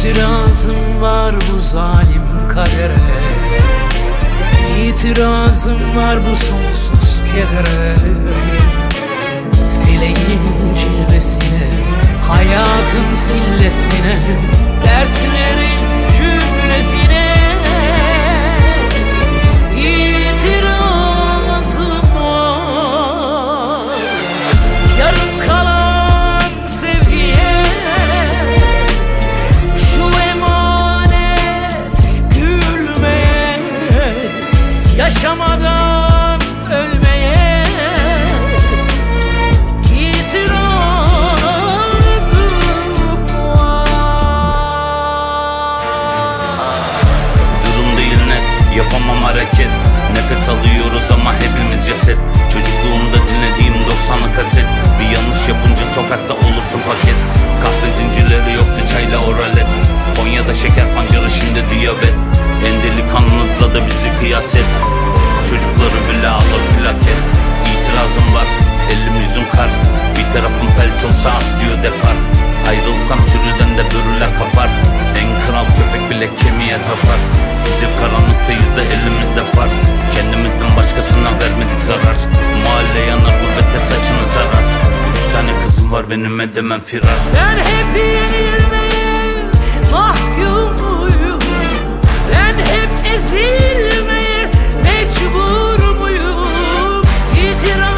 İtirazım var bu zalim kadere, İtirazım var bu sonsuz kedere. Fileğin cilvesine, hayatın sillesine, dertlerin cümlesine İtirazım var. Yarım kalan sevgiye, şu emanet gülmeye, yaşamadan ölmeye itirazım var. Durum değil net, yapamam hareket. Nefes alıyoruz ama hepimiz ceset. Çocukluğumda dinlediğim 90'lı kaset. Bir yanlış yapınca sokakta olursun paket. Kahve zincirleri yoktu, çayla oralet. Konya'da şeker pancarı, şimdi diyabet. En delikanlınızla da bizi kıyas et. Çocukları bile alır plaket. İtirazım var, elim yüzüm kar. Bir tarafım felç olsa atlıyor depar. Ayrılsam sürüden de börüler kapar. En kral köpek bile kemiğe tapar. Biz hep karanlıktayız da elimizde far. Kendimizden başkasına vermedik zarar. Mahalle yanar, gurbette saçını tarar. 3 tane kızım var, benim edemem firar. Ben hep yenilmeye mahkumuyum, ben hep ezilmeye mecbur muyum? İtiraz